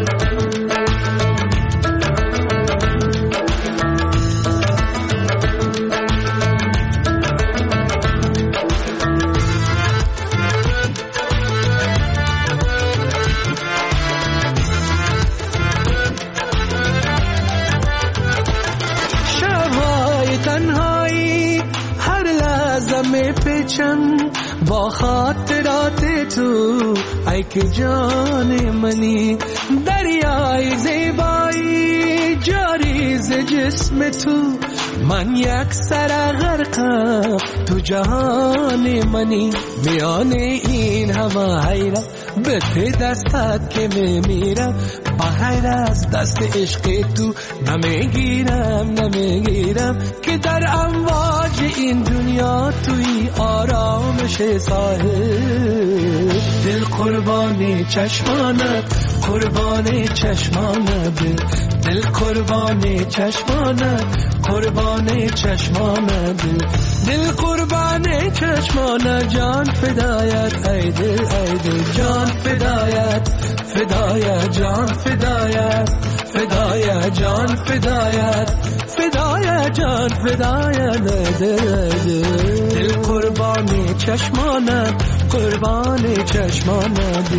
با خاطرات تو ای که جان منی دریای زیبایی جاری ز جسم تو من یک سر غرقم تو جهان منی میان این همه حیرت به ته دستت که میمیرم بغیر از دست عشق تو نمیگیرم نمیگیرم که در امواج این دنیا توی آرامش ساحل دل قربانی چشمانت قربانی چشمانت دل قربانی چشمانت قربانی چشمانت دل قربانی چشمانت جان فدایت ای دل ای دل جان فدایت فدایت جان فدایت فدایت جان فدایت فدایت جان فدایت دل دل قربانی چشمانت قربانی چشمانت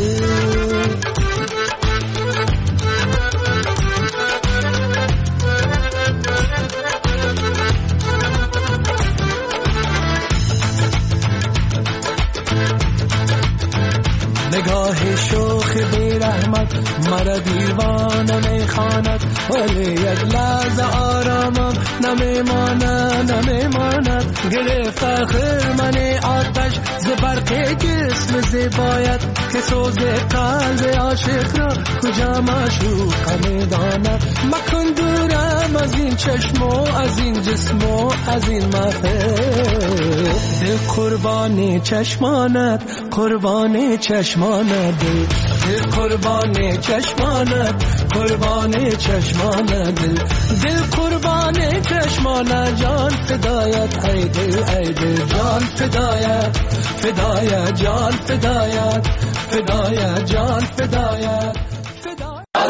نگاه شوخ بی رحمت مرا دیوانه میخواند ولی یک لحظه آرامم نمیماند نمیماند گرفت آخر من آتش ز برق جسم زیبایت که سوز قلب عاشق را کجا معشوق میداند مکن دورم از این چشم و از این جسم و از این محفل دل قربانی چشمانت قربانی چشمانت دل قربانی چشمانت قربانی چشمانت دل دل قربانی چشمانت جان فدایت ای دل ای دل جان فدایت فدایت جان فدایت فدایت جان فدایت